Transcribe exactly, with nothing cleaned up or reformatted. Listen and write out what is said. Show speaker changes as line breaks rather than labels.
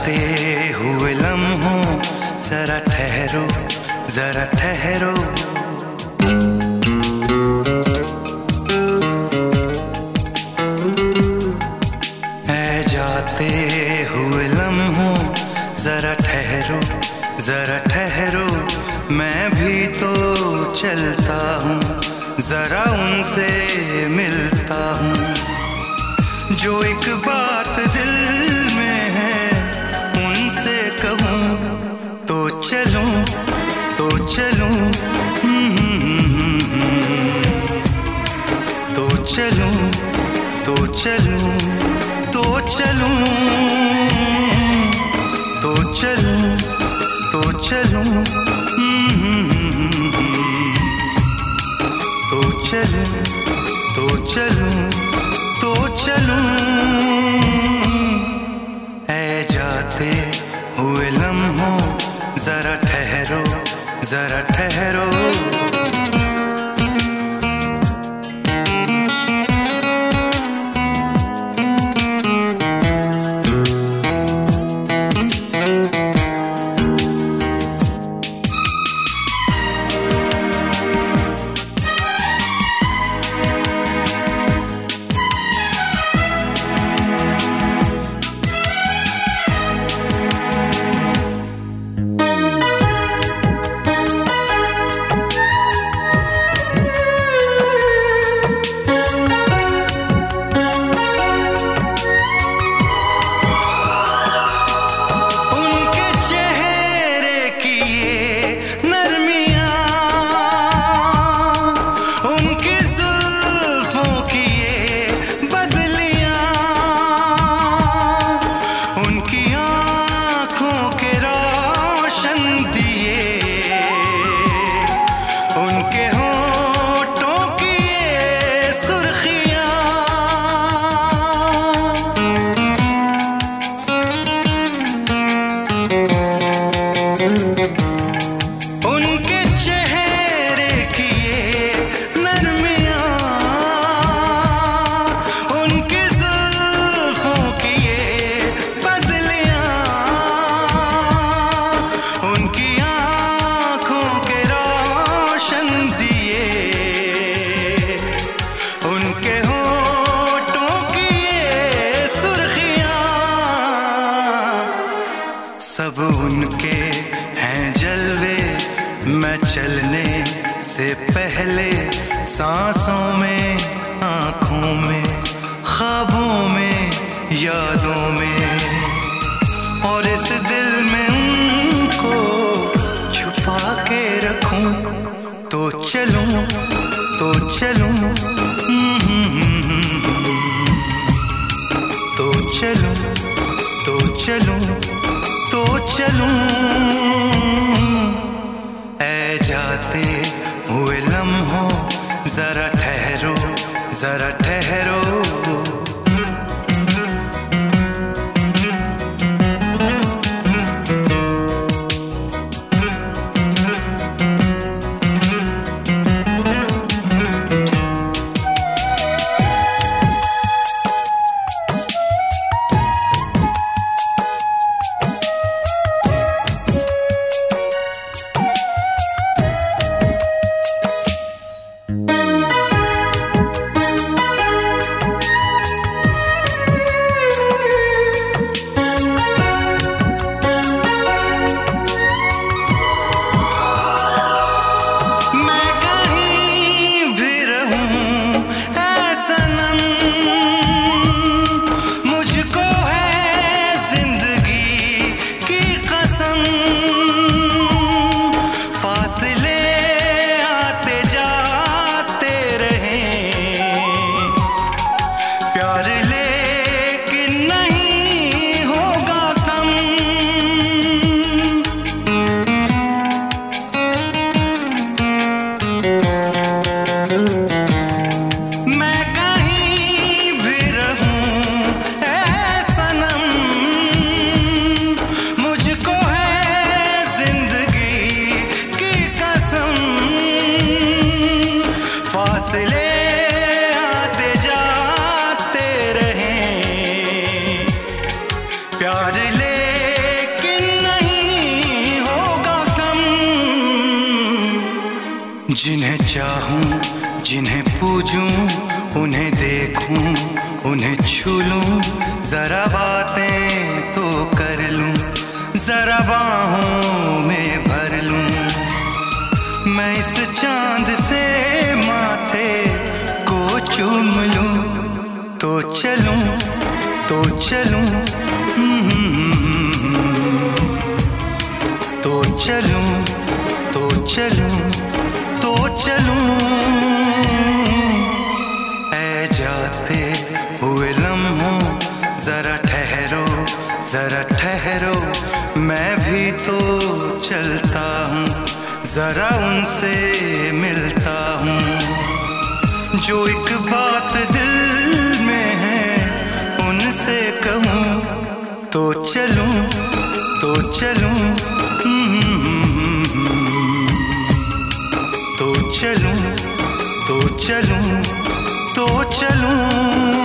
जाते हुए लम्हों जरा ठहरो जरा ठहरो। ऐ जाते हुए लम्हों जरा ठहरो जरा ठहरो। मैं भी तो चलता हूँ जरा उनसे मिलता हूँ। जो एक बात दिल में है उनसे कहूँ तो चलूँ तो चलूँ तो चलूँ तो चलूँ तो चलूँ तो चलूँ तो चलूँ तो चलूँ तो चलूँ तो चलूँ। ऐ जाते हुए लम्हों जरा ठहरो जरा ठहरो। सब उनके हैं जलवे मैं चलने से पहले सांसों में आँखों में ख्वाबों में यादों में। और इस दिल में उनको छुपा के रखूं तो चलूं तो चलूं तो चलूं तो चलूं तो चलूं। ऐ जाते हुए लम्हों जरा ठहरो जरा ठहरो। जिन्हें चाहूं, जिन्हें पूजूं, उन्हें देखूं, उन्हें छू लूं, जरा बातें तो कर लूं, जरा बाहों में भर लूं। मैं इस चांद से माथे को चूम लूं, तो चलूं, तो चलूं, तो चलूं, तो चलूं, तो चलूं। ऐ जाते हुए लम्हों, जरा ठहरो, जरा ठहरो, मैं भी तो चलता हूँ, जरा उनसे मिलता हूँ। जो एक बात दिल में है उनसे कहूँ, तो चलूं, तो चलूं, तो चलूं, तो चलूं, तो चलूं।